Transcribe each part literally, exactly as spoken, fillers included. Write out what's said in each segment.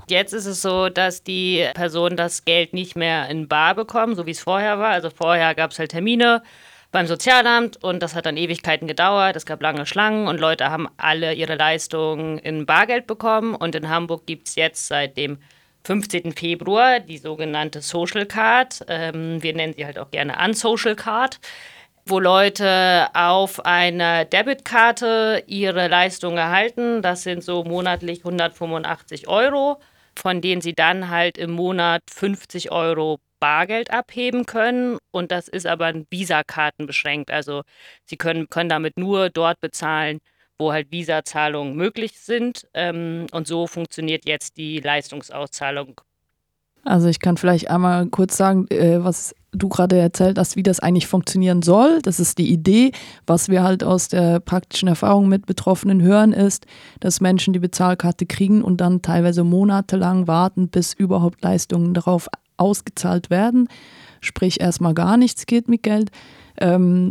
Jetzt ist es so, dass die Personen das Geld nicht mehr in bar bekommen, so wie es vorher war. Also vorher gab es halt Termine beim Sozialamt und das hat dann Ewigkeiten gedauert. Es gab lange Schlangen und Leute haben alle ihre Leistungen in Bargeld bekommen. Und in Hamburg gibt es jetzt seit dem fünfzehnten Februar die sogenannte Social Card. Ähm, wir nennen sie halt auch gerne Unsocial Card, wo Leute auf einer Debitkarte ihre Leistung erhalten. Das sind so monatlich hundertfünfundachtzig Euro, von denen sie dann halt im Monat fünfzig Euro Bargeld abheben können. Und das ist aber an Visa-Karten beschränkt. Also sie können, können damit nur dort bezahlen, wo halt Visa-Zahlungen möglich sind. Ähm, und so funktioniert jetzt die Leistungsauszahlung. Also ich kann vielleicht einmal kurz sagen, äh, was du gerade erzählt hast, wie das eigentlich funktionieren soll. Das ist die Idee. Was wir halt aus der praktischen Erfahrung mit Betroffenen hören, ist, dass Menschen die Bezahlkarte kriegen und dann teilweise monatelang warten, bis überhaupt Leistungen darauf ausgezahlt werden. Sprich, erstmal gar nichts geht mit Geld. Ähm,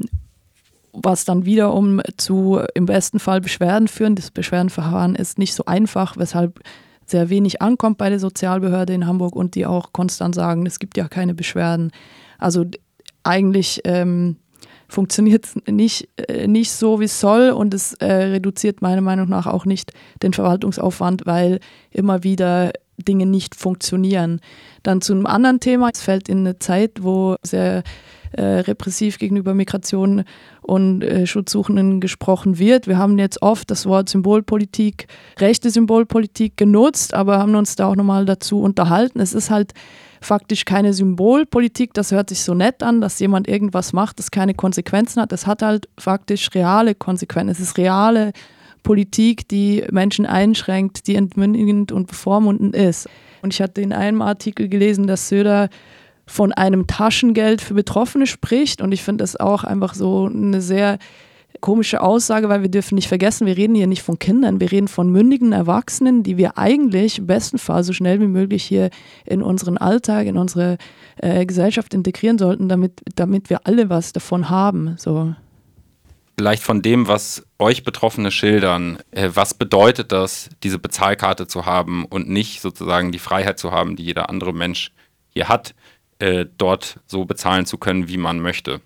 was dann wiederum zu im besten Fall Beschwerden führen. Das Beschwerdenverfahren ist nicht so einfach, weshalb sehr wenig ankommt bei der Sozialbehörde in Hamburg und die auch konstant sagen, es gibt ja keine Beschwerden. Also eigentlich ähm, funktioniert es nicht, äh, nicht so, wie es soll und es äh, reduziert meiner Meinung nach auch nicht den Verwaltungsaufwand, weil immer wieder Dinge nicht funktionieren. Dann zu einem anderen Thema, es fällt in eine Zeit, wo sehr äh, repressiv gegenüber Migration und äh, Schutzsuchenden gesprochen wird. Wir haben jetzt oft das Wort Symbolpolitik, rechte Symbolpolitik genutzt, aber haben uns da auch nochmal dazu unterhalten. Es ist halt faktisch keine Symbolpolitik, das hört sich so nett an, dass jemand irgendwas macht, das keine Konsequenzen hat. Es hat halt faktisch reale Konsequenzen. Es ist reale Politik, die Menschen einschränkt, die entmündigend und bevormundend ist. Und ich hatte in einem Artikel gelesen, dass Söder von einem Taschengeld für Betroffene spricht. Und ich finde das auch einfach so eine sehr komische Aussage, weil wir dürfen nicht vergessen, wir reden hier nicht von Kindern, wir reden von mündigen Erwachsenen, die wir eigentlich im besten Fall so schnell wie möglich hier in unseren Alltag, in unsere äh, Gesellschaft integrieren sollten, damit, damit wir alle was davon haben. So. Vielleicht von dem, was euch Betroffene schildern, äh, was bedeutet das, diese Bezahlkarte zu haben und nicht sozusagen die Freiheit zu haben, die jeder andere Mensch hier hat, äh, dort so bezahlen zu können, wie man möchte?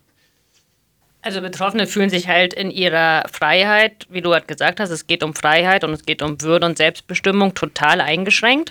Also Betroffene fühlen sich halt in ihrer Freiheit, wie du gerade gesagt hast, es geht um Freiheit und es geht um Würde und Selbstbestimmung, total eingeschränkt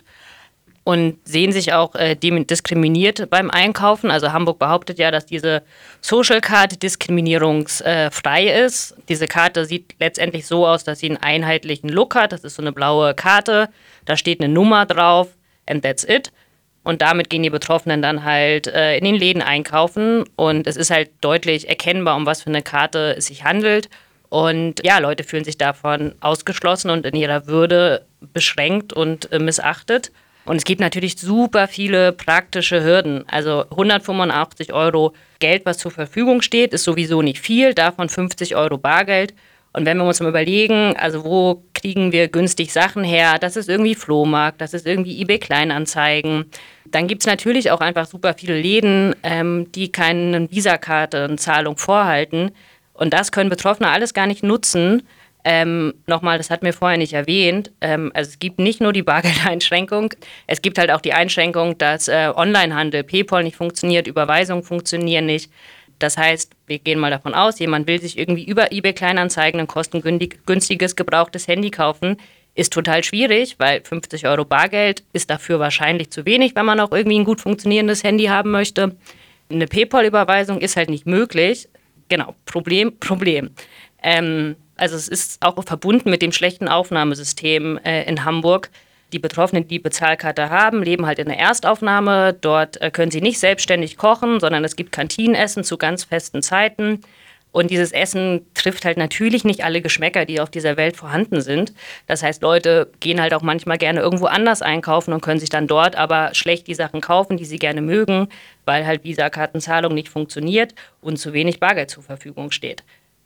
und sehen sich auch äh, diskriminiert beim Einkaufen. Also Hamburg behauptet ja, dass diese Social Card diskriminierungsfrei äh, ist. Diese Karte sieht letztendlich so aus, dass sie einen einheitlichen Look hat. Das ist so eine blaue Karte, da steht eine Nummer drauf and that's it. Und damit gehen die Betroffenen dann halt äh, in den Läden einkaufen. Und es ist halt deutlich erkennbar, um was für eine Karte es sich handelt. Und ja, Leute fühlen sich davon ausgeschlossen und in ihrer Würde beschränkt und äh, missachtet. Und es gibt natürlich super viele praktische Hürden. Also hundertfünfundachtzig Euro Geld, was zur Verfügung steht, ist sowieso nicht viel. Davon fünfzig Euro Bargeld. Und wenn wir uns mal überlegen, also wo kriegen wir günstig Sachen her, das ist irgendwie Flohmarkt, das ist irgendwie eBay Kleinanzeigen. Dann gibt es natürlich auch einfach super viele Läden, ähm, die keine Visa-Kartenzahlung vorhalten. Und das können Betroffene alles gar nicht nutzen. Ähm, nochmal, das hatten wir vorher nicht erwähnt. Ähm, also es gibt nicht nur die Bargeldeinschränkung, es gibt halt auch die Einschränkung, dass äh, Onlinehandel, PayPal nicht funktioniert, Überweisungen funktionieren nicht. Das heißt, wir gehen mal davon aus, jemand will sich irgendwie über eBay Kleinanzeigen ein kostengünstiges gebrauchtes Handy kaufen. Ist total schwierig, weil fünfzig Euro Bargeld ist dafür wahrscheinlich zu wenig, wenn man auch irgendwie ein gut funktionierendes Handy haben möchte. Eine PayPal-Überweisung ist halt nicht möglich. Genau, Problem, Problem. Ähm, also es ist auch verbunden mit dem schlechten Aufnahmesystem äh, in Hamburg. Die Betroffenen, die Bezahlkarte haben, leben halt in der Erstaufnahme. Dort äh, können sie nicht selbstständig kochen, sondern es gibt Kantinenessen zu ganz festen Zeiten. Und dieses Essen trifft halt natürlich nicht alle Geschmäcker, die auf dieser Welt vorhanden sind. Das heißt, Leute gehen halt auch manchmal gerne irgendwo anders einkaufen und können sich dann dort aber schlecht die Sachen kaufen, die sie gerne mögen, weil halt Visa-Kartenzahlung nicht funktioniert und zu wenig Bargeld zur Verfügung steht.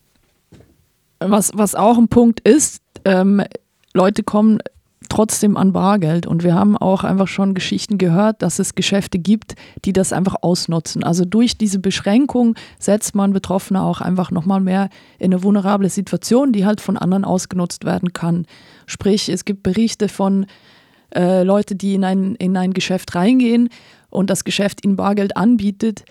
Was, was auch ein Punkt ist, ähm, Leute kommen trotzdem an Bargeld. Und wir haben auch einfach schon Geschichten gehört, dass es Geschäfte gibt, die das einfach ausnutzen. Also durch diese Beschränkung setzt man Betroffene auch einfach nochmal mehr in eine vulnerable Situation, die halt von anderen ausgenutzt werden kann. Sprich, es gibt Berichte von äh, Leute, die in ein, in ein Geschäft reingehen und das Geschäft ihnen Bargeld anbietet,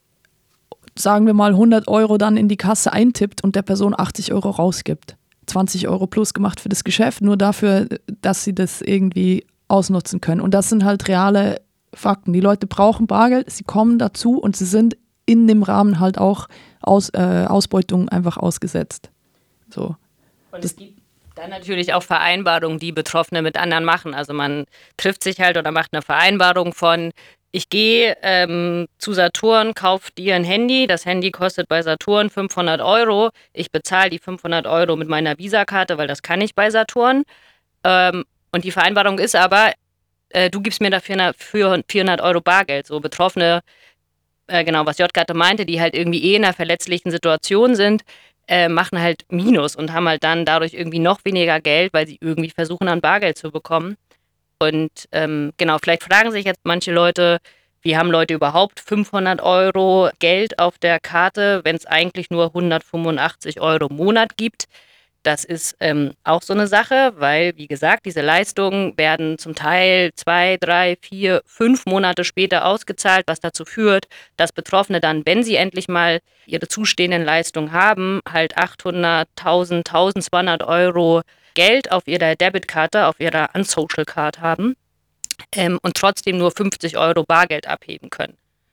sagen wir mal hundert Euro dann in die Kasse eintippt und der Person achtzig Euro rausgibt. zwanzig Euro plus gemacht für das Geschäft, nur dafür, dass sie das irgendwie ausnutzen können. Und das sind halt reale Fakten. Die Leute brauchen Bargeld, sie kommen dazu und sie sind in dem Rahmen halt auch Aus, äh, Ausbeutung einfach ausgesetzt. So. Und es gibt dann natürlich auch Vereinbarungen, die Betroffene mit anderen machen. Also man trifft sich halt oder macht eine Vereinbarung von, ich gehe ähm, zu Saturn, kaufe dir ein Handy, das Handy kostet bei Saturn fünfhundert Euro, ich bezahle die fünfhundert Euro mit meiner Visa-Karte, weil das kann ich bei Saturn. Ähm, und die Vereinbarung ist aber, äh, du gibst mir dafür vierhundert Euro Bargeld. So Betroffene, äh, genau, was J gerade meinte, die halt irgendwie eh in einer verletzlichen Situation sind, äh, machen halt Minus und haben halt dann dadurch irgendwie noch weniger Geld, weil sie irgendwie versuchen, an Bargeld zu bekommen. Und ähm, genau, vielleicht fragen sich jetzt manche Leute, wie haben Leute überhaupt fünfhundert Euro Geld auf der Karte, wenn es eigentlich nur hundertfünfundachtzig Euro im Monat gibt? Das ist ähm, auch so eine Sache, weil, wie gesagt, diese Leistungen werden zum Teil zwei, drei, vier, fünf Monate später ausgezahlt, was dazu führt, dass Betroffene dann, wenn sie endlich mal ihre zustehenden Leistungen haben, halt achthundert, tausend, tausendzweihundert Euro Geld auf ihrer Debitkarte, auf ihrer Unsocial Card haben ähm, und trotzdem nur fünfzig Euro Bargeld abheben können.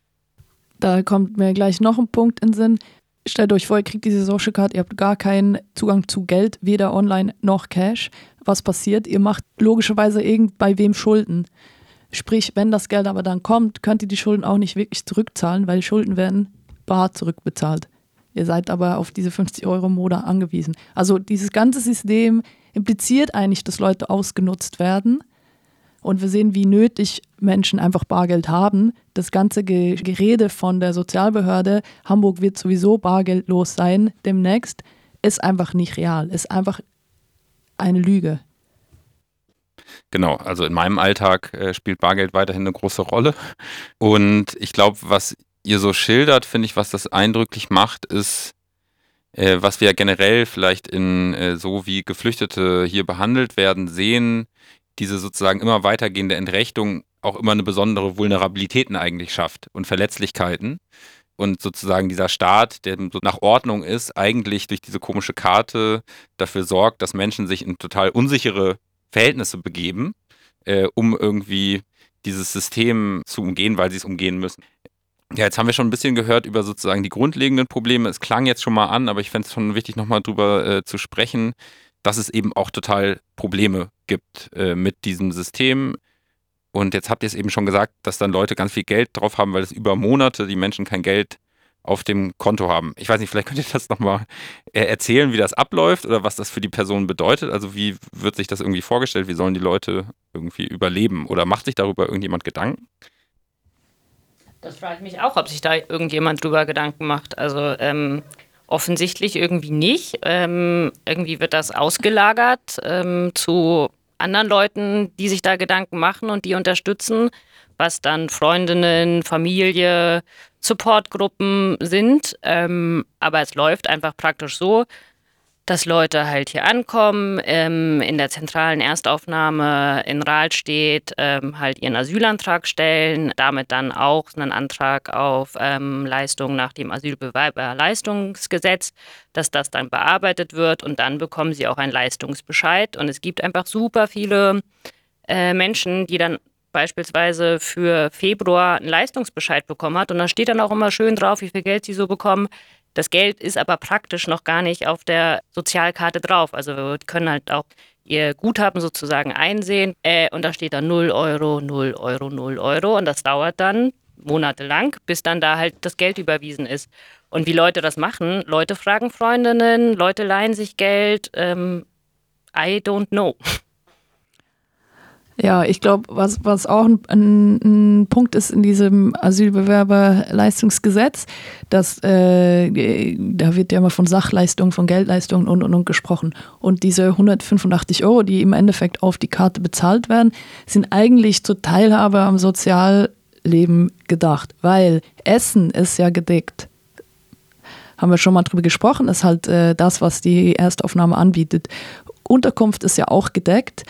Da kommt mir gleich noch ein Punkt in den Sinn. Stellt euch vor, ihr kriegt diese Social Card, ihr habt gar keinen Zugang zu Geld, weder online noch Cash. Was passiert? Ihr macht logischerweise irgend bei wem Schulden. Sprich, wenn das Geld aber dann kommt, könnt ihr die Schulden auch nicht wirklich zurückzahlen, weil Schulden werden bar zurückbezahlt. Ihr seid aber auf diese fünfzig Euro im Monat angewiesen. Also dieses ganze System impliziert eigentlich, dass Leute ausgenutzt werden. Und wir sehen, wie nötig Menschen einfach Bargeld haben. Das ganze Ge- Gerede von der Sozialbehörde, Hamburg wird sowieso bargeldlos sein demnächst, ist einfach nicht real, ist einfach eine Lüge. Genau, also in meinem Alltag äh, spielt Bargeld weiterhin eine große Rolle. Und ich glaube, was ihr so schildert, finde ich, was das eindrücklich macht, ist, äh, was wir generell vielleicht in äh, so wie Geflüchtete hier behandelt werden, sehen, diese sozusagen immer weitergehende Entrechtung auch immer eine besondere Vulnerabilitäten eigentlich schafft und Verletzlichkeiten. Und sozusagen dieser Staat, der so nach Ordnung ist, eigentlich durch diese komische Karte dafür sorgt, dass Menschen sich in total unsichere Verhältnisse begeben, äh, um irgendwie dieses System zu umgehen, weil sie es umgehen müssen. Ja, jetzt haben wir schon ein bisschen gehört über sozusagen die grundlegenden Probleme. Es klang jetzt schon mal an, aber ich fände es schon wichtig, nochmal drüber äh, zu sprechen, dass es eben auch total Probleme gibt äh, mit diesem System. Und jetzt habt ihr es eben schon gesagt, dass dann Leute ganz viel Geld drauf haben, weil es über Monate die Menschen kein Geld auf dem Konto haben. Ich weiß nicht, vielleicht könnt ihr das nochmal erzählen, wie das abläuft oder was das für die Person bedeutet. Also wie wird sich das irgendwie vorgestellt? Wie sollen die Leute irgendwie überleben? Oder macht sich darüber irgendjemand Gedanken? Das frage ich mich auch, ob sich da irgendjemand drüber Gedanken macht. Also ähm, offensichtlich irgendwie nicht. Ähm, irgendwie wird das ausgelagert ähm, zu anderen Leuten, die sich da Gedanken machen und die unterstützen, was dann Freundinnen, Familie, Supportgruppen sind. Ähm, aber es läuft einfach praktisch so, dass Leute halt hier ankommen, ähm, in der zentralen Erstaufnahme in Rahlstedt ähm, halt ihren Asylantrag stellen, damit dann auch einen Antrag auf ähm, Leistungen nach dem Asylbewerberleistungsgesetz, dass das dann bearbeitet wird und dann bekommen sie auch einen Leistungsbescheid. Und es gibt einfach super viele äh, Menschen, die dann beispielsweise für Februar einen Leistungsbescheid bekommen hat und da steht dann auch immer schön drauf, wie viel Geld sie so bekommen. Das Geld ist aber praktisch noch gar nicht auf der Sozialkarte drauf. Also wir können halt auch ihr Guthaben sozusagen einsehen äh, und da steht dann null Euro, null Euro, null Euro und das dauert dann monatelang, bis dann da halt das Geld überwiesen ist. Und wie Leute das machen, Leute fragen Freundinnen, Leute leihen sich Geld, ähm, I don't know. Ja, ich glaube, was, was auch ein, ein, ein Punkt ist in diesem Asylbewerberleistungsgesetz, dass äh, da wird ja immer von Sachleistungen, von Geldleistungen und, und, und gesprochen. Und diese hundertfünfundachtzig Euro, die im Endeffekt auf die Karte bezahlt werden, sind eigentlich zur Teilhabe am Sozialleben gedacht, weil Essen ist ja gedeckt. Haben wir schon mal drüber gesprochen, ist halt äh, das, was die Erstaufnahme anbietet. Unterkunft ist ja auch gedeckt.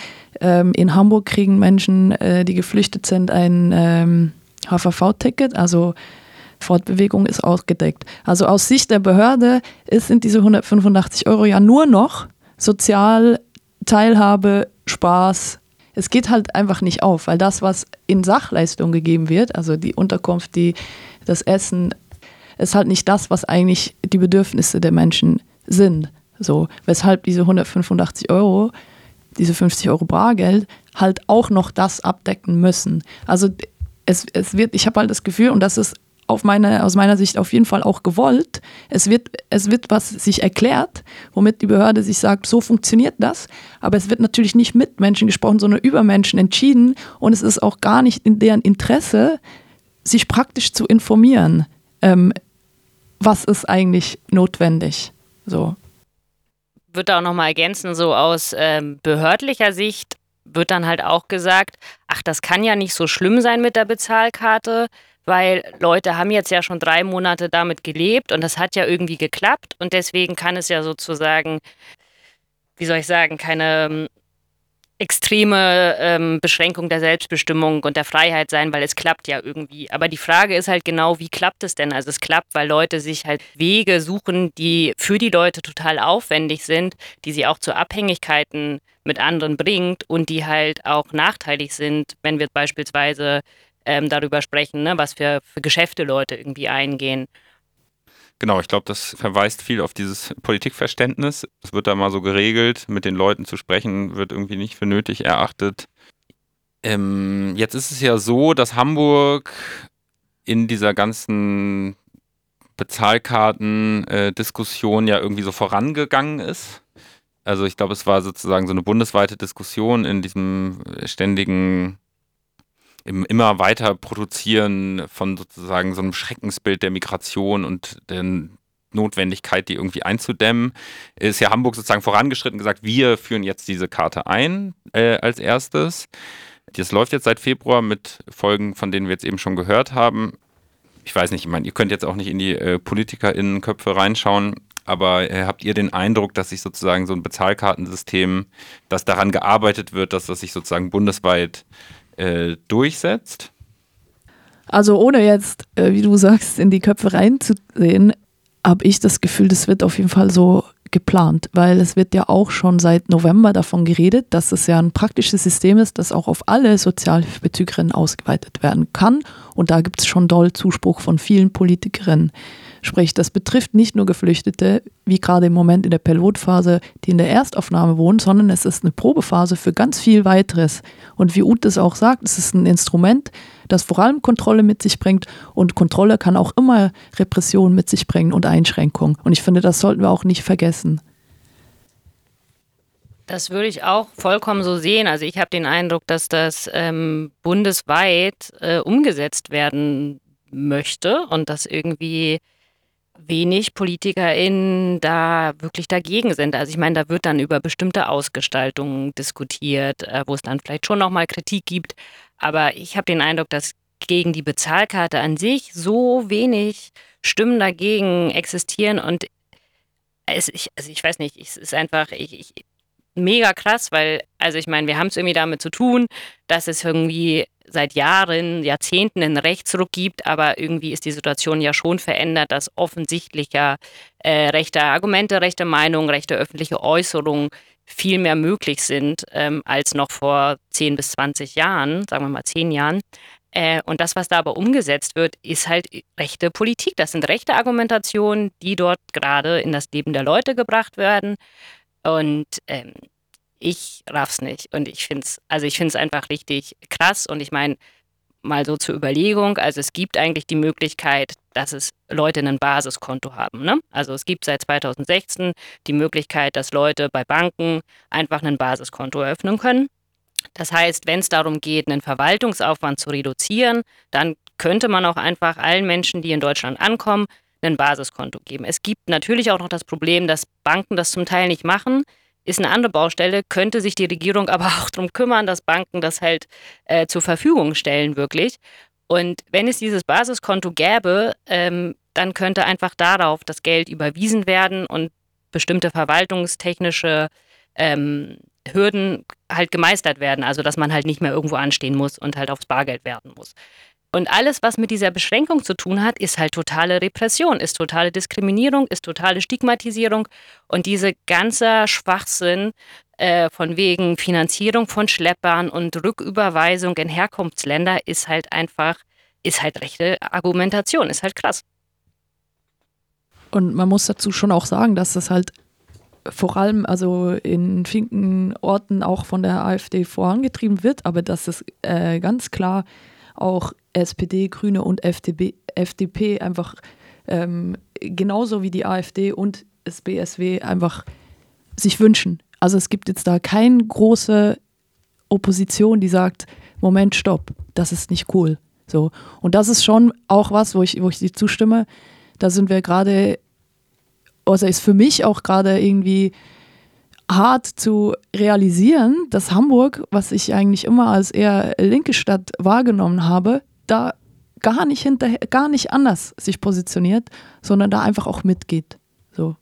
Ähm, in Hamburg kriegen Menschen, äh, die geflüchtet sind, ein ähm, H V V-Ticket, also Fortbewegung ist ausgedeckt. Also aus Sicht der Behörde ist, sind diese hundertfünfundachtzig Euro ja nur noch Sozial, Teilhabe, Spaß. Es geht halt einfach nicht auf, weil das, was in Sachleistung gegeben wird, also die Unterkunft, die, das Essen, ist halt nicht das, was eigentlich die Bedürfnisse der Menschen sind. So, weshalb diese hundertfünfundachtzig Euro, diese fünfzig Euro Bargeld, halt auch noch das abdecken müssen. Also es, es wird, ich habe halt das Gefühl, und das ist auf meine, aus meiner Sicht auf jeden Fall auch gewollt. Es wird, es wird was sich erklärt, womit die Behörde sich sagt, so funktioniert das, aber es wird natürlich nicht mit Menschen gesprochen, sondern über Menschen entschieden und es ist auch gar nicht in deren Interesse, sich praktisch zu informieren, ähm, was ist eigentlich notwendig. So. Wird da auch nochmal ergänzen, so aus ähm, behördlicher Sicht wird dann halt auch gesagt, ach, das kann ja nicht so schlimm sein mit der Bezahlkarte, weil Leute haben jetzt ja schon drei Monate damit gelebt und das hat ja irgendwie geklappt und deswegen kann es ja sozusagen, wie soll ich sagen, keine ähm, extreme ähm, Beschränkung der Selbstbestimmung und der Freiheit sein, weil es klappt ja irgendwie. Aber die Frage ist halt genau, wie klappt es denn? Also es klappt, weil Leute sich halt Wege suchen, die für die Leute total aufwendig sind, die sie auch zu Abhängigkeiten mit anderen bringt und die halt auch nachteilig sind, wenn wir beispielsweise ähm, darüber sprechen, ne, was für, für Geschäfte Leute irgendwie eingehen. Genau, ich glaube, das verweist viel auf dieses Politikverständnis. Es wird da mal so geregelt, mit den Leuten zu sprechen, wird irgendwie nicht für nötig erachtet. Ähm, jetzt ist es ja so, dass Hamburg in dieser ganzen Bezahlkarten-Diskussion ja irgendwie so vorangegangen ist. Also ich glaube, es war sozusagen so eine bundesweite Diskussion in diesem ständigen, im immer weiter Produzieren von sozusagen so einem Schreckensbild der Migration und der Notwendigkeit, die irgendwie einzudämmen, ist ja Hamburg sozusagen vorangeschritten und gesagt, wir führen jetzt diese Karte ein äh, als erstes. Das läuft jetzt seit Februar mit Folgen, von denen wir jetzt eben schon gehört haben. Ich weiß nicht, ich meine, ihr könnt jetzt auch nicht in die äh, PolitikerInnenköpfe reinschauen, aber äh, habt ihr den Eindruck, dass sich sozusagen so ein Bezahlkartensystem, dass daran gearbeitet wird, dass das sich sozusagen bundesweit äh, durchsetzt? Also ohne jetzt, äh, wie du sagst, in die Köpfe reinzusehen, habe ich das Gefühl, das wird auf jeden Fall so geplant, weil es wird ja auch schon seit November davon geredet, dass es ja ein praktisches System ist, das auch auf alle Sozialhilfebezügerinnen ausgeweitet werden kann und da gibt es schon doll Zuspruch von vielen Politikerinnen. Sprich, das betrifft nicht nur Geflüchtete, wie gerade im Moment in der Pilotphase, die in der Erstaufnahme wohnen, sondern es ist eine Probephase für ganz viel weiteres. Und wie Ute es auch sagt, es ist ein Instrument, das vor allem Kontrolle mit sich bringt und Kontrolle kann auch immer Repression mit sich bringen und Einschränkung. Und ich finde, das sollten wir auch nicht vergessen. Das würde ich auch vollkommen so sehen. Also ich habe den Eindruck, dass das ähm, bundesweit äh, umgesetzt werden möchte und dass irgendwie wenig PolitikerInnen da wirklich dagegen sind. Also ich meine, da wird dann über bestimmte Ausgestaltungen diskutiert, äh, wo es dann vielleicht schon nochmal Kritik gibt. Aber ich habe den Eindruck, dass gegen die Bezahlkarte an sich so wenig Stimmen dagegen existieren. Und es, ich, also ich weiß nicht, es ist einfach ich, ich, mega krass, weil, also ich meine, wir haben es irgendwie damit zu tun, dass es irgendwie seit Jahren, Jahrzehnten einen Rechtsruck gibt, aber irgendwie ist die Situation ja schon verändert, dass offensichtlich ja äh, rechte Argumente, rechte Meinungen, rechte öffentliche Äußerungen viel mehr möglich sind ähm, als noch vor zehn bis zwanzig Jahren, sagen wir mal zehn Jahren. Äh, und das, was da aber umgesetzt wird, ist halt rechte Politik. Das sind rechte Argumentationen, die dort gerade in das Leben der Leute gebracht werden. Und ähm, ich raff's nicht. Und ich finde es, also ich finde es einfach richtig krass. Und ich meine, mal so zur Überlegung, also es gibt eigentlich die Möglichkeit, dass es Leute ein Basiskonto haben. Ne? Also es gibt seit zweitausendsechzehn die Möglichkeit, dass Leute bei Banken einfach ein Basiskonto eröffnen können. Das heißt, wenn es darum geht, einen Verwaltungsaufwand zu reduzieren, dann könnte man auch einfach allen Menschen, die in Deutschland ankommen, ein Basiskonto geben. Es gibt natürlich auch noch das Problem, dass Banken das zum Teil nicht machen. Ist eine andere Baustelle, könnte sich die Regierung aber auch darum kümmern, dass Banken das halt äh, zur Verfügung stellen, wirklich. Und wenn es dieses Basiskonto gäbe, ähm, dann könnte einfach darauf das Geld überwiesen werden und bestimmte verwaltungstechnische ähm, Hürden halt gemeistert werden. Also dass man halt nicht mehr irgendwo anstehen muss und halt aufs Bargeld werten muss. Und alles, was mit dieser Beschränkung zu tun hat, ist halt totale Repression, ist totale Diskriminierung, ist totale Stigmatisierung. Und diese ganze Schwachsinn äh, von wegen Finanzierung von Schleppern und Rücküberweisung in Herkunftsländer ist halt einfach, ist halt rechte Argumentation, ist halt krass. Und man muss dazu schon auch sagen, dass das halt vor allem also in vielen Orten auch von der AfD vorangetrieben wird, aber dass es äh, ganz klar auch S P D, Grüne und F D P, F D P einfach ähm, genauso wie die AfD und das B S W einfach sich wünschen. Also es gibt jetzt da keine große Opposition, die sagt, Moment, stopp, das ist nicht cool. So. Und das ist schon auch was, wo ich, wo ich dir zustimme. Da sind wir gerade, also ist für mich auch gerade irgendwie hart zu realisieren, dass Hamburg, was ich eigentlich immer als eher linke Stadt wahrgenommen habe, da gar nicht hinterher, gar nicht anders sich positioniert, sondern da einfach auch mitgeht. So.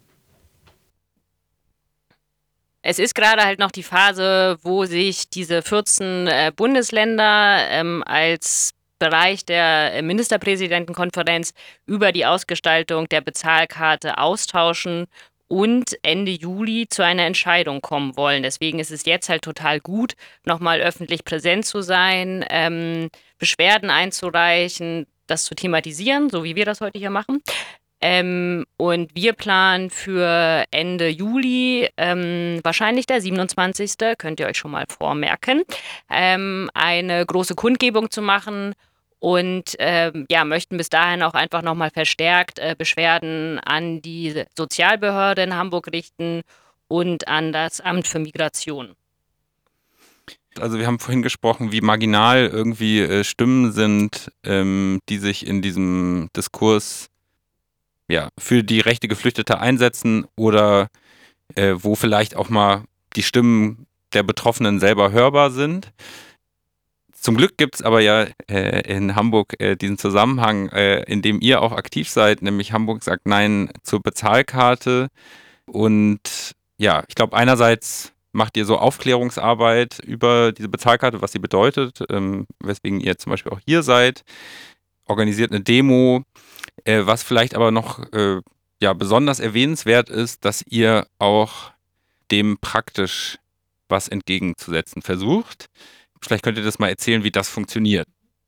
Es ist gerade halt noch die Phase, wo sich diese vierzehn äh, Bundesländer ähm, als Bereich der Ministerpräsidentenkonferenz über die Ausgestaltung der Bezahlkarte austauschen und Ende Juli zu einer Entscheidung kommen wollen. Deswegen ist es jetzt halt total gut, nochmal öffentlich präsent zu sein, ähm, Beschwerden einzureichen, das zu thematisieren, so wie wir das heute hier machen. Ähm, und wir planen für Ende Juli, ähm, wahrscheinlich der siebenundzwanzigste, könnt ihr euch schon mal vormerken, ähm, eine große Kundgebung zu machen. Und ähm, ja, möchten bis dahin auch einfach nochmal verstärkt äh, Beschwerden an die Sozialbehörde in Hamburg richten und an das Amt für Migration. Also wir haben vorhin gesprochen, wie marginal irgendwie äh, Stimmen sind, ähm, die sich in diesem Diskurs ja, für die Rechte Geflüchteter einsetzen oder äh, wo vielleicht auch mal die Stimmen der Betroffenen selber hörbar sind. Zum Glück gibt es aber ja äh, in Hamburg äh, diesen Zusammenhang, äh, in dem ihr auch aktiv seid, nämlich Hamburg sagt Nein zur Bezahlkarte. Und ja, ich glaube, einerseits macht ihr so Aufklärungsarbeit über diese Bezahlkarte, was sie bedeutet, ähm, weswegen ihr zum Beispiel auch hier seid, organisiert eine Demo, äh, was vielleicht aber noch äh, ja, besonders erwähnenswert ist, dass ihr auch dem praktisch was entgegenzusetzen versucht. Vielleicht könnt ihr das mal erzählen, wie das funktioniert.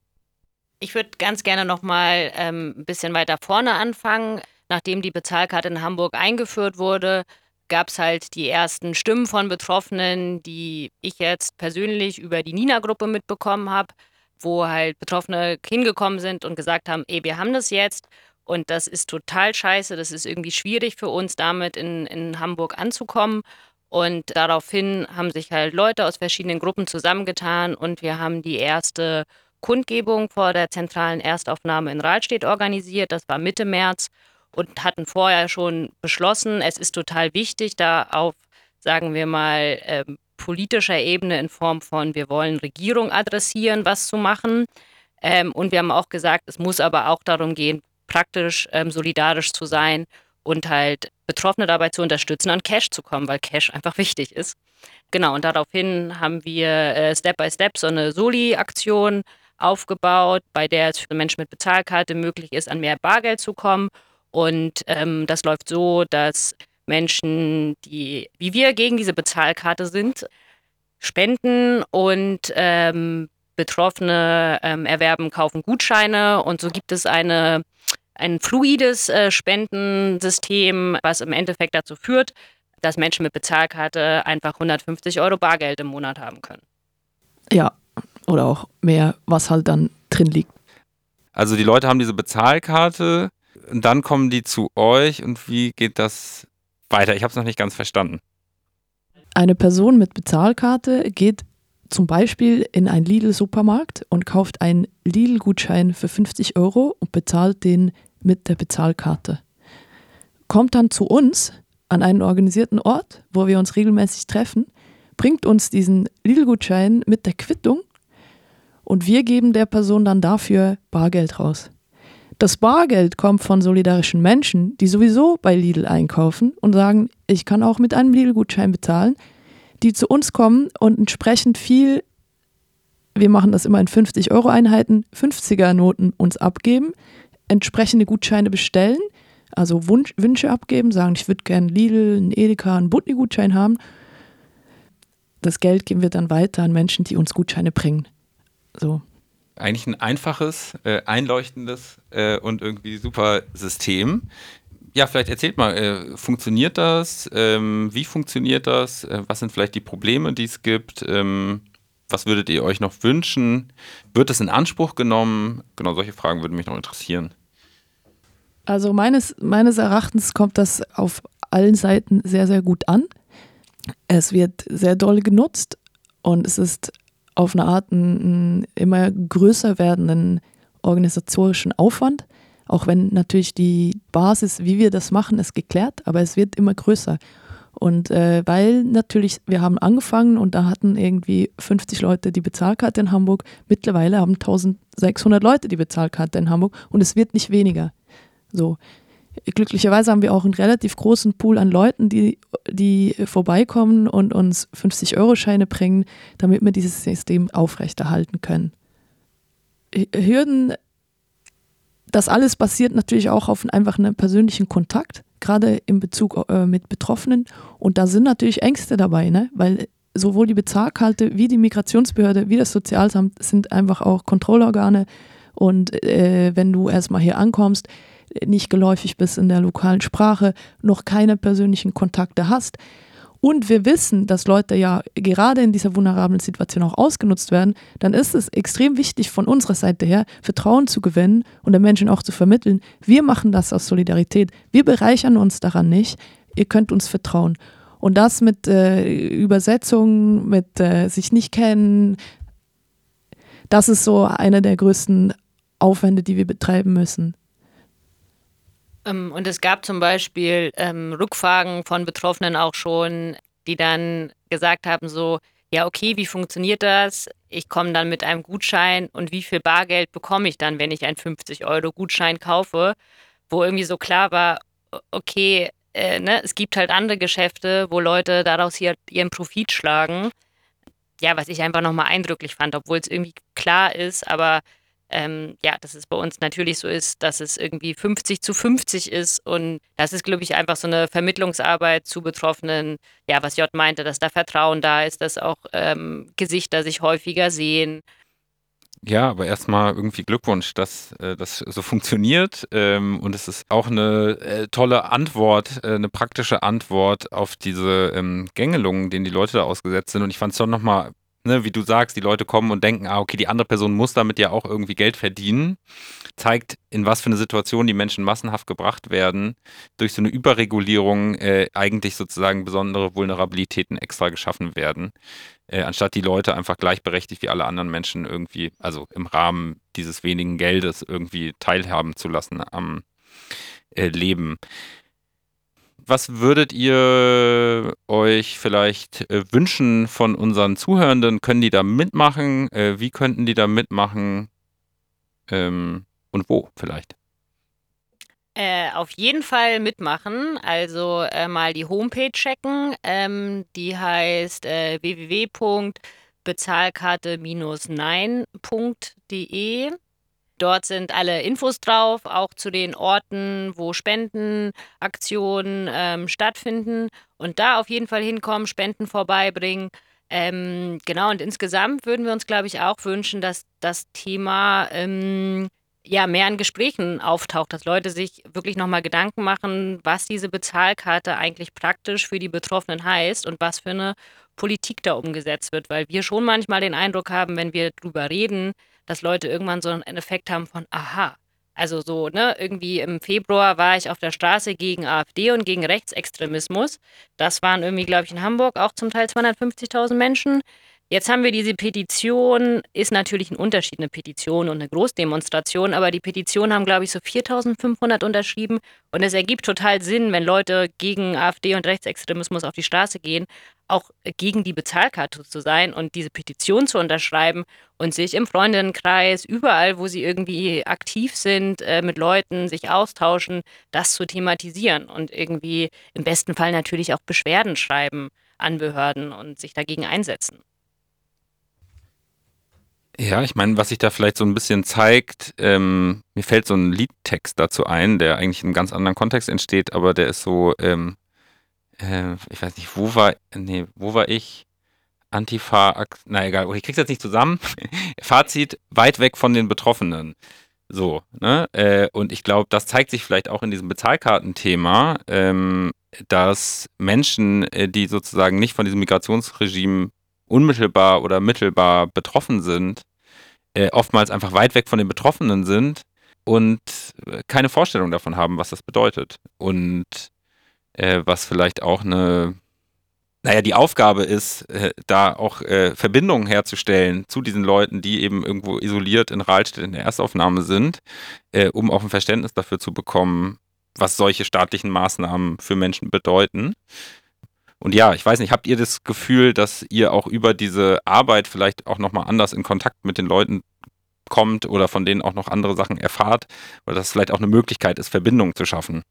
Ich würde ganz gerne noch mal ähm, ein bisschen weiter vorne anfangen. Nachdem die Bezahlkarte in Hamburg eingeführt wurde, gab es halt die ersten Stimmen von Betroffenen, die ich jetzt persönlich über die Nina-Gruppe mitbekommen habe, wo halt Betroffene hingekommen sind und gesagt haben, ey, wir haben das jetzt und das ist total scheiße, das ist irgendwie schwierig für uns, damit in, in Hamburg anzukommen. Und daraufhin haben sich halt Leute aus verschiedenen Gruppen zusammengetan und wir haben die erste Kundgebung vor der zentralen Erstaufnahme in Rahlstedt organisiert. Das war Mitte März und hatten vorher schon beschlossen, es ist total wichtig, da auf, sagen wir mal, äh, politischer Ebene in Form von, wir wollen Regierung adressieren, was zu machen. Ähm, und wir haben auch gesagt, es muss aber auch darum gehen, praktisch ähm, solidarisch zu sein und halt Betroffene dabei zu unterstützen, an Cash zu kommen, weil Cash einfach wichtig ist. Genau, und daraufhin haben wir äh, Step by Step so eine Soli-Aktion aufgebaut, bei der es für Menschen mit Bezahlkarte möglich ist, an mehr Bargeld zu kommen. Und ähm, das läuft so, dass Menschen, die wie wir gegen diese Bezahlkarte sind, spenden und ähm, Betroffene ähm, erwerben, kaufen Gutscheine. Und so gibt es eine ein fluides äh, Spendensystem, was im Endeffekt dazu führt, dass Menschen mit Bezahlkarte einfach hundertfünfzig Euro Bargeld im Monat haben können. Ja, oder auch mehr, was halt dann drin liegt. Also die Leute haben diese Bezahlkarte und dann kommen die zu euch und wie geht das weiter? Ich habe es noch nicht ganz verstanden. Eine Person mit Bezahlkarte geht zum Beispiel in einen Lidl-Supermarkt und kauft einen Lidl-Gutschein für fünfzig Euro und bezahlt den mit der Bezahlkarte. Kommt dann zu uns an einen organisierten Ort, wo wir uns regelmäßig treffen, bringt uns diesen Lidl-Gutschein mit der Quittung und wir geben der Person dann dafür Bargeld raus. Das Bargeld kommt von solidarischen Menschen, die sowieso bei Lidl einkaufen und sagen, ich kann auch mit einem Lidl-Gutschein bezahlen. die zu uns kommen und entsprechend viel, wir machen das immer in fünfzig-Euro-Einheiten, fünfziger-Noten uns abgeben, entsprechende Gutscheine bestellen, also Wunsch, Wünsche abgeben, sagen, ich würde gerne Lidl, einen Edeka, einen Butni-Gutschein haben. Das Geld geben wir dann weiter an Menschen, die uns Gutscheine bringen. So. Eigentlich ein einfaches, äh, einleuchtendes äh, und irgendwie super System. Ja, vielleicht erzählt mal, äh, funktioniert das? Ähm, wie funktioniert das? Äh, was sind vielleicht die Probleme, die es gibt? Ähm, was würdet ihr euch noch wünschen? Wird es in Anspruch genommen? Genau, solche Fragen würden mich noch interessieren. Also meines, meines Erachtens kommt das auf allen Seiten sehr, sehr gut an. Es wird sehr doll genutzt und es ist auf eine Art einen immer größer werdenden organisatorischen Aufwand. Auch wenn natürlich die Basis, wie wir das machen, ist geklärt, aber es wird immer größer. Und äh, weil natürlich, wir haben angefangen und da hatten irgendwie fünfzig Leute die Bezahlkarte in Hamburg. Mittlerweile haben eintausendsechshundert Leute die Bezahlkarte in Hamburg und es wird nicht weniger. So. Glücklicherweise haben wir auch einen relativ großen Pool an Leuten, die, die vorbeikommen und uns fünfzig-Euro-Scheine bringen, damit wir dieses System aufrechterhalten können. Hürden, das alles basiert natürlich auch auf einfach einem persönlichen Kontakt, gerade in Bezug äh, mit Betroffenen. Und da sind natürlich Ängste dabei, ne? Weil sowohl die Bezahlkarte wie die Migrationsbehörde wie das Sozialamt sind einfach auch Kontrollorgane. Und äh, wenn du erstmal hier ankommst, nicht geläufig bist in der lokalen Sprache, noch keine persönlichen Kontakte hast. Und wir wissen, dass Leute ja gerade in dieser vulnerablen Situation auch ausgenutzt werden, dann ist es extrem wichtig von unserer Seite her, Vertrauen zu gewinnen und den Menschen auch zu vermitteln. Wir machen das aus Solidarität. Wir bereichern uns daran nicht. Ihr könnt uns vertrauen. Und das mit äh, Übersetzungen, mit äh, sich nicht kennen, das ist so einer der größten Aufwände, die wir betreiben müssen. Und es gab zum Beispiel ähm, Rückfragen von Betroffenen auch schon, die dann gesagt haben so, ja okay, wie funktioniert das? Ich komme dann mit einem Gutschein und wie viel Bargeld bekomme ich dann, wenn ich einen fünfzig-Euro-Gutschein kaufe? Wo irgendwie so klar war, okay, äh, ne, es gibt halt andere Geschäfte, wo Leute daraus hier ihren Profit schlagen. Ja, was ich einfach nochmal eindrücklich fand, obwohl es irgendwie klar ist, aber Ähm, ja, dass es bei uns natürlich so ist, dass es irgendwie fünfzig zu fünfzig ist und das ist, glaube ich, einfach so eine Vermittlungsarbeit zu Betroffenen, ja, was J meinte, dass da Vertrauen da ist, dass auch ähm, Gesichter sich häufiger sehen. Ja, aber erstmal irgendwie Glückwunsch, dass äh, das so funktioniert ähm, und es ist auch eine äh, tolle Antwort, äh, eine praktische Antwort auf diese ähm, Gängelungen, denen die Leute da ausgesetzt sind und ich fand es schon nochmal, ne, wie du sagst, die Leute kommen und denken, ah, okay, die andere Person muss damit ja auch irgendwie Geld verdienen, zeigt, in was für eine Situation die Menschen massenhaft gebracht werden, durch so eine Überregulierung äh, eigentlich sozusagen besondere Vulnerabilitäten extra geschaffen werden, äh, anstatt die Leute einfach gleichberechtigt wie alle anderen Menschen irgendwie, also im Rahmen dieses wenigen Geldes irgendwie teilhaben zu lassen am äh, Leben. Was würdet ihr euch vielleicht äh, wünschen von unseren Zuhörenden? Können die da mitmachen? Äh, wie könnten die da mitmachen? Ähm, und wo vielleicht? Äh, auf jeden Fall mitmachen, also äh, mal die Homepage checken, ähm, die heißt äh, w w w punkt bezahlkarte nein punkt d e. Dort sind alle Infos drauf, auch zu den Orten, wo Spendenaktionen ähm, stattfinden und da auf jeden Fall hinkommen, Spenden vorbeibringen. Ähm, genau, und insgesamt würden wir uns, glaube ich, auch wünschen, dass das Thema ähm, ja, mehr in Gesprächen auftaucht, dass Leute sich wirklich nochmal Gedanken machen, was diese Bezahlkarte eigentlich praktisch für die Betroffenen heißt und was für eine Politik da umgesetzt wird, weil wir schon manchmal den Eindruck haben, wenn wir drüber reden, dass Leute irgendwann so einen Effekt haben von, aha, also so, ne, irgendwie im Februar war ich auf der Straße gegen AfD und gegen Rechtsextremismus. Das waren irgendwie, glaube ich, in Hamburg auch zum Teil zweihundertfünfzigtausend Menschen. Jetzt haben wir diese Petition, ist natürlich ein Unterschied, eine Petition und eine Großdemonstration, aber die Petition haben, glaube ich, so viertausendfünfhundert unterschrieben und es ergibt total Sinn, wenn Leute gegen AfD und Rechtsextremismus auf die Straße gehen, auch gegen die Bezahlkarte zu sein und diese Petition zu unterschreiben und sich im Freundinnenkreis, überall, wo sie irgendwie aktiv sind, äh, mit Leuten sich austauschen, das zu thematisieren und irgendwie im besten Fall natürlich auch Beschwerden schreiben. an Behörden und sich dagegen einsetzen. Ja, ich meine, was sich da vielleicht so ein bisschen zeigt, ähm, mir fällt so ein Liedtext dazu ein, der eigentlich in einem ganz anderen Kontext entsteht, aber der ist so, ähm, äh, ich weiß nicht, wo war, nee, wo war ich? Antifa, Ak- na egal, okay, ich krieg's jetzt nicht zusammen. Fazit, weit weg von den Betroffenen. So, ne? Äh, und ich glaube, das zeigt sich vielleicht auch in diesem Bezahlkartenthema, ähm, dass Menschen, äh, die sozusagen nicht von diesem Migrationsregime unmittelbar oder mittelbar betroffen sind, äh, oftmals einfach weit weg von den Betroffenen sind und äh, keine Vorstellung davon haben, was das bedeutet. Und äh, was vielleicht auch eine, naja, die Aufgabe ist, äh, da auch äh, Verbindungen herzustellen zu diesen Leuten, die eben irgendwo isoliert in Rahlstedt in der Erstaufnahme sind, äh, um auch ein Verständnis dafür zu bekommen, was solche staatlichen Maßnahmen für Menschen bedeuten. Und ja, ich weiß nicht, habt ihr das Gefühl, dass ihr auch über diese Arbeit vielleicht auch nochmal anders in Kontakt mit den Leuten kommt oder von denen auch noch andere Sachen erfahrt oder dass es vielleicht auch eine Möglichkeit ist, Verbindungen zu schaffen?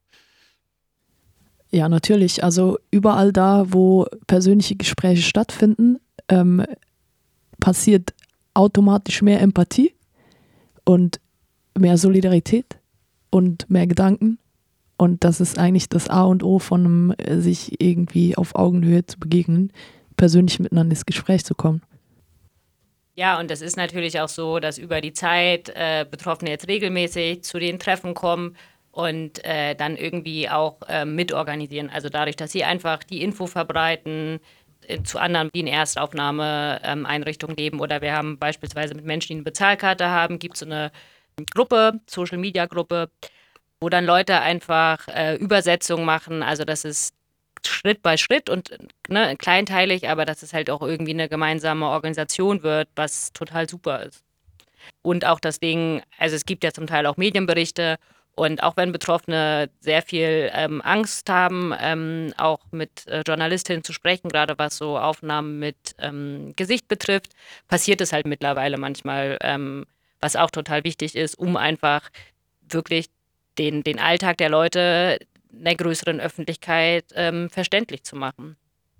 Ja, natürlich. Also überall da, wo persönliche Gespräche stattfinden, ähm, passiert automatisch mehr Empathie und mehr Solidarität und mehr Gedanken. Und das ist eigentlich das A und O von einem, äh, sich irgendwie auf Augenhöhe zu begegnen, persönlich miteinander ins Gespräch zu kommen. Ja, und es ist natürlich auch so, dass über die Zeit äh, Betroffene jetzt regelmäßig zu den Treffen kommen und äh, dann irgendwie auch äh, mitorganisieren. Also dadurch, dass sie einfach die Info verbreiten äh, zu anderen, die in Erstaufnahmeeinrichtungen leben. Oder wir haben beispielsweise mit Menschen, die eine Bezahlkarte haben, gibt es so eine Gruppe, Social-Media-Gruppe, wo dann Leute einfach äh, Übersetzungen machen. Also das ist Schritt bei Schritt und ne, kleinteilig, aber dass es halt auch irgendwie eine gemeinsame Organisation wird, was total super ist. Und auch das Ding, also es gibt ja zum Teil auch Medienberichte und auch wenn Betroffene sehr viel ähm, Angst haben, ähm, auch mit äh, Journalistinnen zu sprechen, gerade was so Aufnahmen mit ähm, Gesicht betrifft, passiert es halt mittlerweile manchmal, ähm, was auch total wichtig ist, um einfach wirklich den, den Alltag der Leute einer größeren Öffentlichkeit ähm, verständlich zu machen.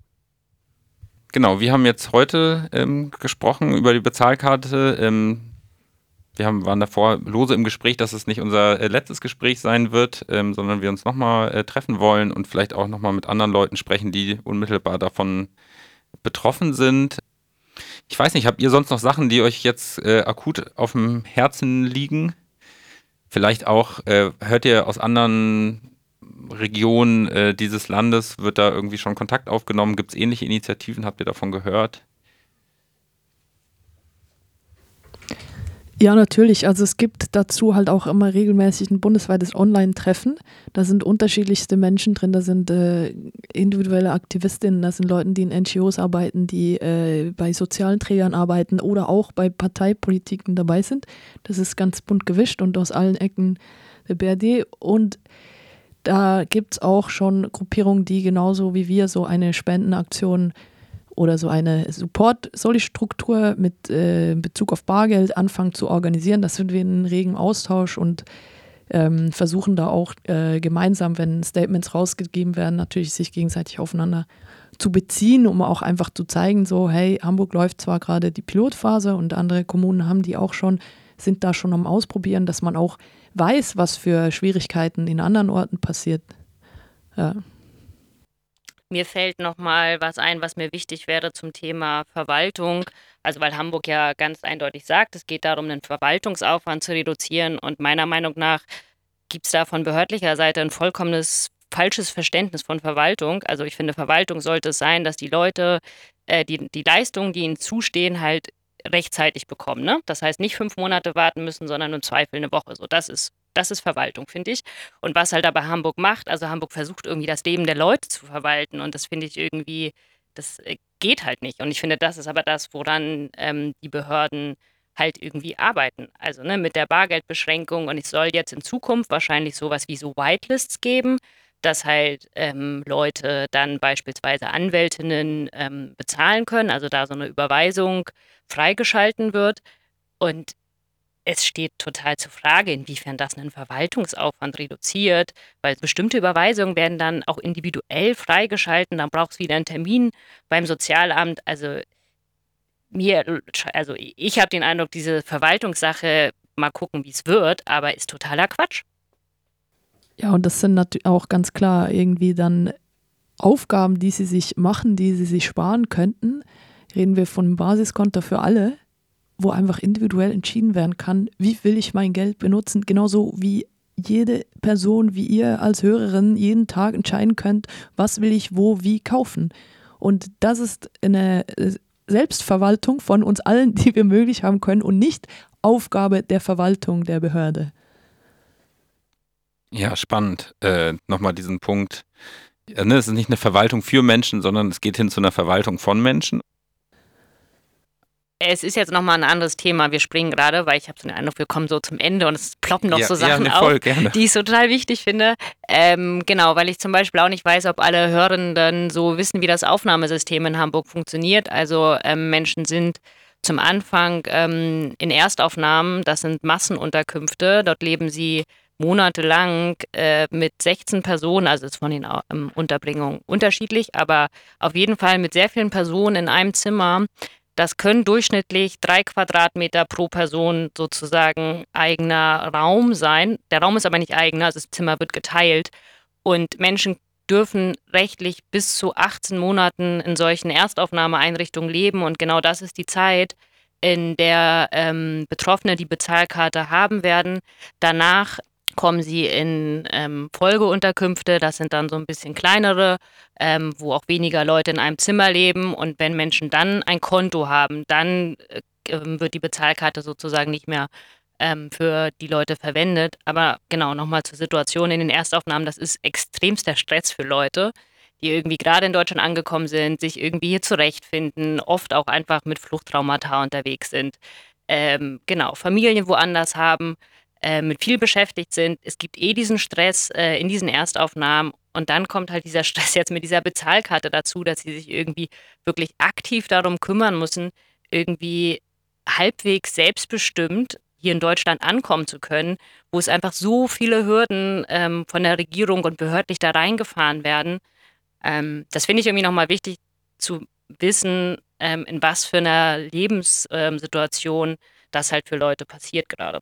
Genau, wir haben jetzt heute ähm, gesprochen über die Bezahlkarte. Ähm, wir haben, waren davor lose im Gespräch, dass es nicht unser äh, letztes Gespräch sein wird, ähm, sondern wir uns nochmal äh, treffen wollen und vielleicht auch nochmal mit anderen Leuten sprechen, die unmittelbar davon betroffen sind. Ich weiß nicht, habt ihr sonst noch Sachen, die euch jetzt äh, akut auf dem Herzen liegen? Vielleicht auch, äh, hört ihr aus anderen Regionen äh, dieses Landes, wird da irgendwie schon Kontakt aufgenommen? Gibt es ähnliche Initiativen? Habt ihr davon gehört? Ja, natürlich. Also es gibt dazu halt auch immer regelmäßig ein bundesweites Online-Treffen. Da sind unterschiedlichste Menschen drin, da sind äh, individuelle Aktivistinnen, da sind Leute, die in N G Os arbeiten, die äh, bei sozialen Trägern arbeiten oder auch bei Parteipolitiken dabei sind. Das ist ganz bunt gewischt und aus allen Ecken der B R D. Und da gibt es auch schon Gruppierungen, die genauso wie wir so eine Spendenaktion oder so eine Support-Soli-Struktur mit äh, Bezug auf Bargeld anfangen zu organisieren. Das sind wir in regem Austausch und ähm, versuchen da auch äh, gemeinsam, wenn Statements rausgegeben werden, natürlich sich gegenseitig aufeinander zu beziehen, um auch einfach zu zeigen, so hey, Hamburg läuft zwar gerade die Pilotphase und andere Kommunen haben die auch schon, sind da schon am Ausprobieren, dass man auch weiß, was für Schwierigkeiten in anderen Orten passiert. Ja. Mir fällt noch mal was ein, was mir wichtig wäre zum Thema Verwaltung. Also weil Hamburg ja ganz eindeutig sagt, es geht darum, den Verwaltungsaufwand zu reduzieren. Und meiner Meinung nach gibt es da von behördlicher Seite ein vollkommenes falsches Verständnis von Verwaltung. Also ich finde, Verwaltung sollte es sein, dass die Leute äh, die, die Leistungen, die ihnen zustehen, halt rechtzeitig bekommen. Ne? Das heißt, nicht fünf Monate warten müssen, sondern im Zweifel eine Woche. So, das ist Das ist Verwaltung, finde ich. Und was halt aber Hamburg macht, also Hamburg versucht irgendwie das Leben der Leute zu verwalten und das finde ich irgendwie, das äh, geht halt nicht. Und ich finde, das ist aber das, woran ähm, die Behörden halt irgendwie arbeiten. Also ne, mit der Bargeldbeschränkung und es soll jetzt in Zukunft wahrscheinlich sowas wie so Whitelists geben, dass halt ähm, Leute dann beispielsweise Anwältinnen ähm, bezahlen können, also da so eine Überweisung freigeschalten wird. Und es steht total zur Frage, inwiefern das einen Verwaltungsaufwand reduziert, weil bestimmte Überweisungen werden dann auch individuell freigeschalten, dann braucht es wieder einen Termin beim Sozialamt. Also mir, also ich habe den Eindruck, diese Verwaltungssache, mal gucken, wie es wird, aber ist totaler Quatsch. Ja, und das sind natürlich auch ganz klar irgendwie dann Aufgaben, die sie sich machen, die sie sich sparen könnten. Reden wir von einem Basiskonto für alle, wo einfach individuell entschieden werden kann, wie will ich mein Geld benutzen, genauso wie jede Person, wie ihr als Hörerin jeden Tag entscheiden könnt, was will ich wo wie kaufen. Und das ist eine Selbstverwaltung von uns allen, die wir möglich haben können und nicht Aufgabe der Verwaltung der Behörde. Ja, spannend. Äh, nochmal diesen Punkt. Ja, ne, es ist nicht eine Verwaltung für Menschen, sondern es geht hin zu einer Verwaltung von Menschen. Es ist jetzt nochmal ein anderes Thema. Wir springen gerade, weil ich habe so den Eindruck, wir kommen so zum Ende und es ploppen noch ja, so Sachen ja, ne, voll, auf, gerne. die ich so total wichtig finde. Ähm, genau, weil ich zum Beispiel auch nicht weiß, ob alle Hörenden so wissen, wie das Aufnahmesystem in Hamburg funktioniert. Also ähm, Menschen sind zum Anfang ähm, in Erstaufnahmen, das sind Massenunterkünfte, dort leben sie monatelang äh, mit sechzehn Personen, also ist von den ähm, Unterbringungen unterschiedlich, aber auf jeden Fall mit sehr vielen Personen in einem Zimmer. Das können durchschnittlich drei Quadratmeter pro Person sozusagen eigener Raum sein. Der Raum ist aber nicht eigener, also das Zimmer wird geteilt. Und Menschen dürfen rechtlich bis zu achtzehn Monaten in solchen Erstaufnahmeeinrichtungen leben. Und genau das ist die Zeit, in der ähm, Betroffene die Bezahlkarte haben werden. Danach kommen sie in ähm, Folgeunterkünfte, das sind dann so ein bisschen kleinere, ähm, wo auch weniger Leute in einem Zimmer leben. Und wenn Menschen dann ein Konto haben, dann äh, wird die Bezahlkarte sozusagen nicht mehr ähm, für die Leute verwendet. Aber genau, nochmal zur Situation in den Erstaufnahmen, das ist extremster Stress für Leute, die irgendwie gerade in Deutschland angekommen sind, sich irgendwie hier zurechtfinden, oft auch einfach mit Fluchttraumata unterwegs sind. Ähm, genau, Familien woanders haben, mit viel beschäftigt sind. Es gibt eh diesen Stress äh, in diesen Erstaufnahmen und dann kommt halt dieser Stress jetzt mit dieser Bezahlkarte dazu, dass sie sich irgendwie wirklich aktiv darum kümmern müssen, irgendwie halbwegs selbstbestimmt hier in Deutschland ankommen zu können, wo es einfach so viele Hürden ähm, von der Regierung und behördlich da reingefahren werden. Ähm, das finde ich irgendwie nochmal wichtig zu wissen, ähm, in was für einer Lebenssituation ähm, das halt für Leute passiert gerade.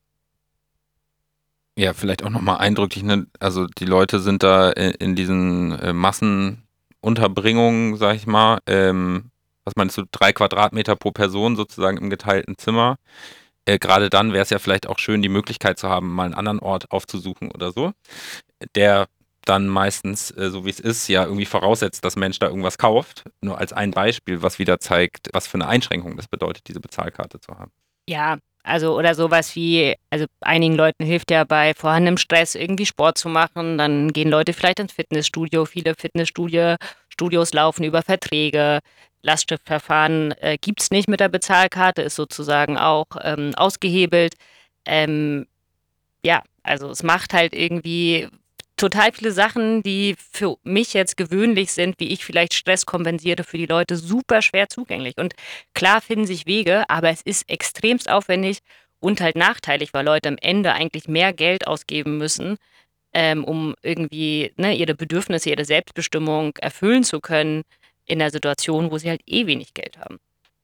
Ja, vielleicht auch nochmal eindrücklich, ne? Also die Leute sind da in, in diesen äh, Massenunterbringungen, sag ich mal, ähm, was meinst du, drei Quadratmeter pro Person sozusagen im geteilten Zimmer. Äh, Gerade dann wäre es ja vielleicht auch schön, die Möglichkeit zu haben, mal einen anderen Ort aufzusuchen oder so, der dann meistens, äh, so wie es ist, ja irgendwie voraussetzt, dass Mensch da irgendwas kauft. Nur als ein Beispiel, was wieder zeigt, was für eine Einschränkung das bedeutet, diese Bezahlkarte zu haben. Ja, also oder sowas wie, also einigen Leuten hilft ja bei vorhandenem Stress irgendwie Sport zu machen, dann gehen Leute vielleicht ins Fitnessstudio, viele Fitnessstudios laufen über Verträge, Lastschriftverfahren äh, gibt es nicht mit der Bezahlkarte, ist sozusagen auch ähm, ausgehebelt. Ähm, ja, also es macht halt irgendwie total viele Sachen, die für mich jetzt gewöhnlich sind, wie ich vielleicht Stress kompensiere, für die Leute super schwer zugänglich. Und klar finden sich Wege, aber es ist extremst aufwendig und halt nachteilig, weil Leute am Ende eigentlich mehr Geld ausgeben müssen, ähm, um irgendwie ne, ihre Bedürfnisse, ihre Selbstbestimmung erfüllen zu können in der Situation, wo sie halt eh wenig Geld haben.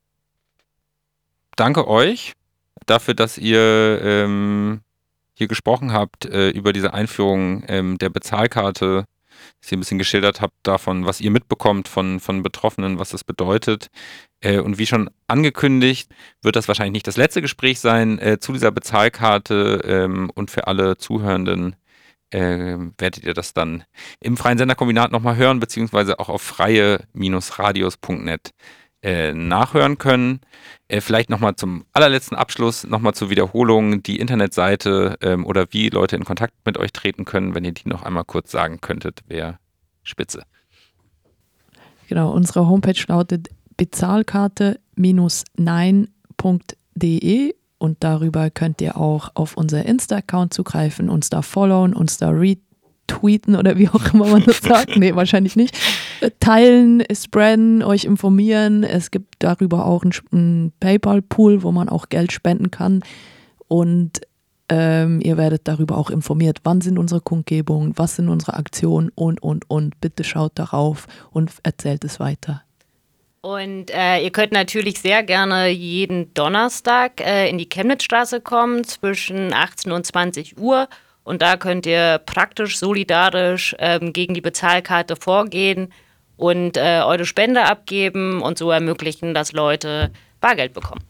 Danke euch dafür, dass ihr ähm hier gesprochen habt äh, über diese Einführung ähm, der Bezahlkarte, dass ihr ein bisschen geschildert habt davon, was ihr mitbekommt von, von Betroffenen, was das bedeutet. Äh, und wie schon angekündigt, wird das wahrscheinlich nicht das letzte Gespräch sein äh, zu dieser Bezahlkarte ähm, und für alle Zuhörenden äh, werdet ihr das dann im Freien Senderkombinat nochmal hören, beziehungsweise auch auf freie Radios punkt net Äh, nachhören können. Äh, vielleicht nochmal zum allerletzten Abschluss, nochmal zur Wiederholung, die Internetseite ähm, oder wie Leute in Kontakt mit euch treten können, wenn ihr die noch einmal kurz sagen könntet, wäre spitze. Genau, unsere Homepage lautet bezahlkarte nein punkt de und darüber könnt ihr auch auf unser Insta-Account zugreifen, uns da followen, uns da retweeten oder wie auch immer man das sagt. Nee, wahrscheinlich nicht. Teilen, spreaden, euch informieren. Es gibt darüber auch einen, einen PayPal-Pool, wo man auch Geld spenden kann. und ähm, ihr werdet darüber auch informiert, wann sind unsere Kundgebungen, was sind unsere Aktionen und, und, und. Bitte schaut darauf und erzählt es weiter. Und äh, ihr könnt natürlich sehr gerne jeden Donnerstag äh, in die Chemnitzstraße kommen zwischen achtzehn und zwanzig Uhr. Und da könnt ihr praktisch solidarisch ähm, gegen die Bezahlkarte vorgehen und äh, eure Spende abgeben und so ermöglichen, dass Leute Bargeld bekommen.